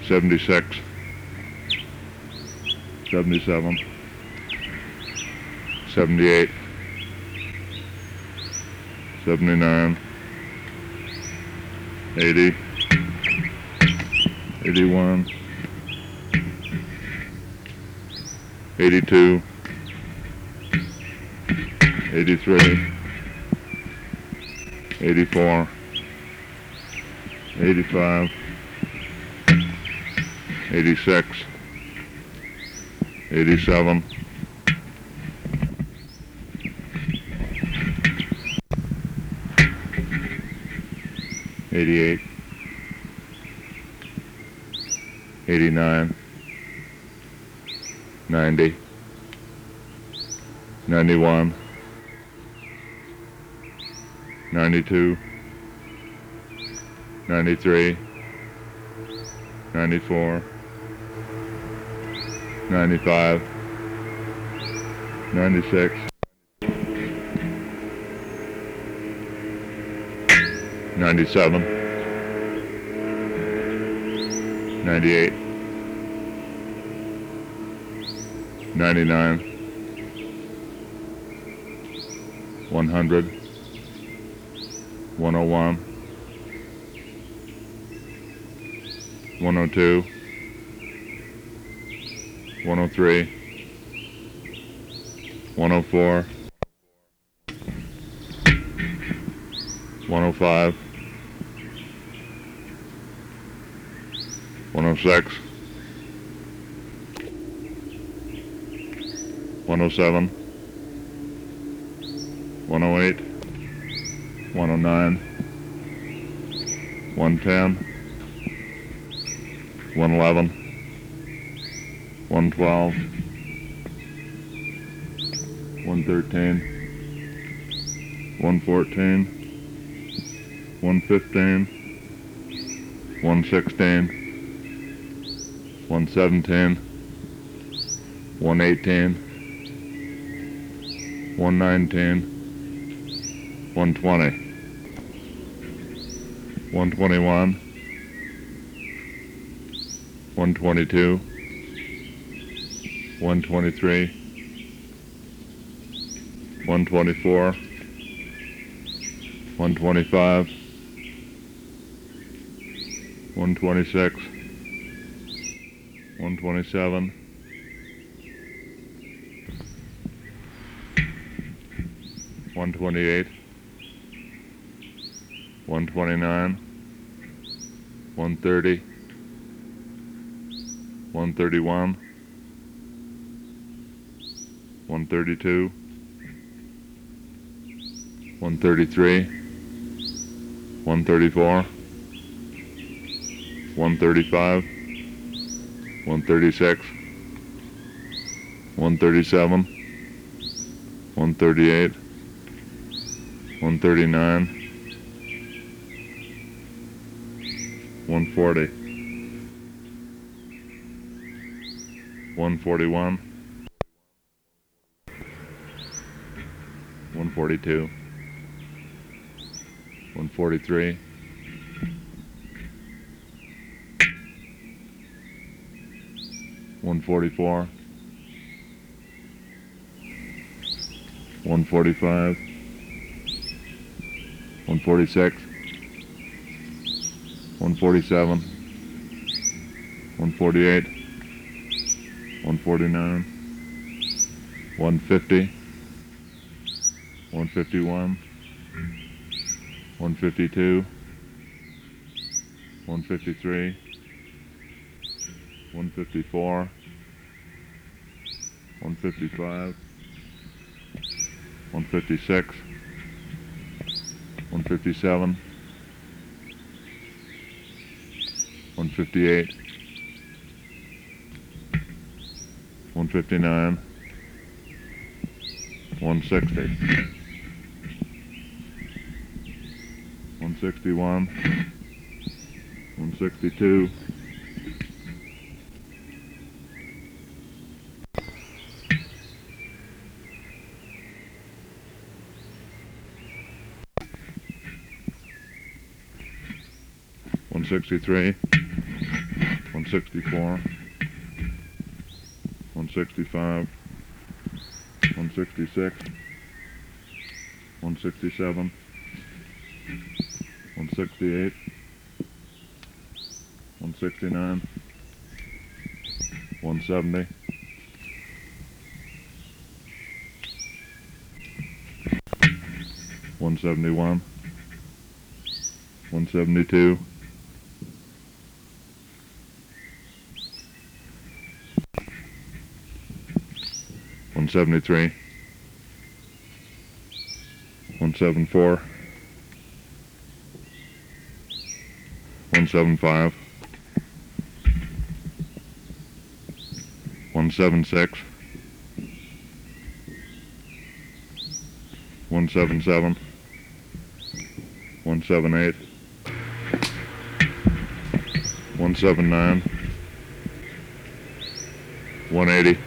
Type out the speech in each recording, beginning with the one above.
76, 77, 78, 79, 80, 81, 82, 83, 84, 85, 86, 87, 88, 89, 90, 91, 92, 93, 94, 95, 96, 97, 98, 99, 100, 101, 102, 103, 104, 105, 106, 107, 108, 109, 110, 111, 112, 113, 114, 115, 116, 117, 118, 119, 120, 121, 122, 123, 124, 125, 126, 127, 128, 129, 130, 131, 132, 133, 134, 135, 136, 137, 138, 139, 140, 141, 142, 143, 144, 145, 146, 147, 148, 149, 150, 151, 152, 153, 154, 155, 156, 157, 158, 159, 160, 161, 162, 163, 164, 165, 166, 167, 168, 169, 170, 171, 172, 173, 174, 175, 176, 177, 178, 179, 180,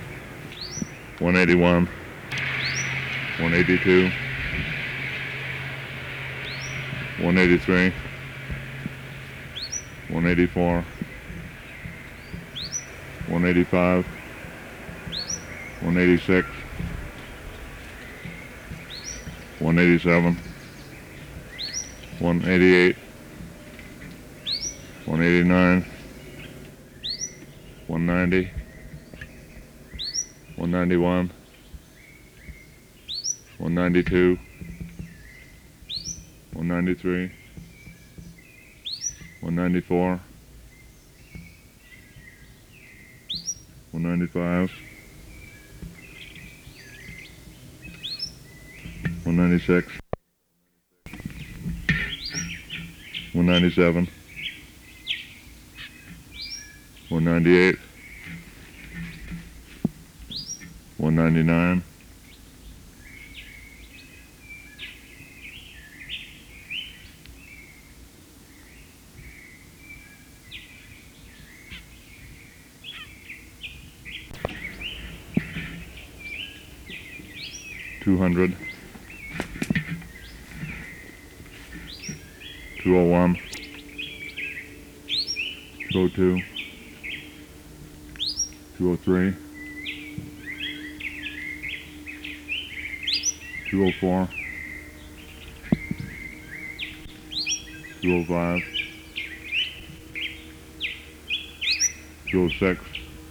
181, 182, 183, 184, 185, 186, 187, 188, 189, 190, 191, 192, 193, 194, 195, 196, 197, 198, 199, 200, 201, 202, 203, 204, 205, 206,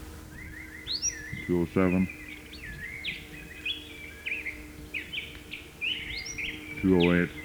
207, 208,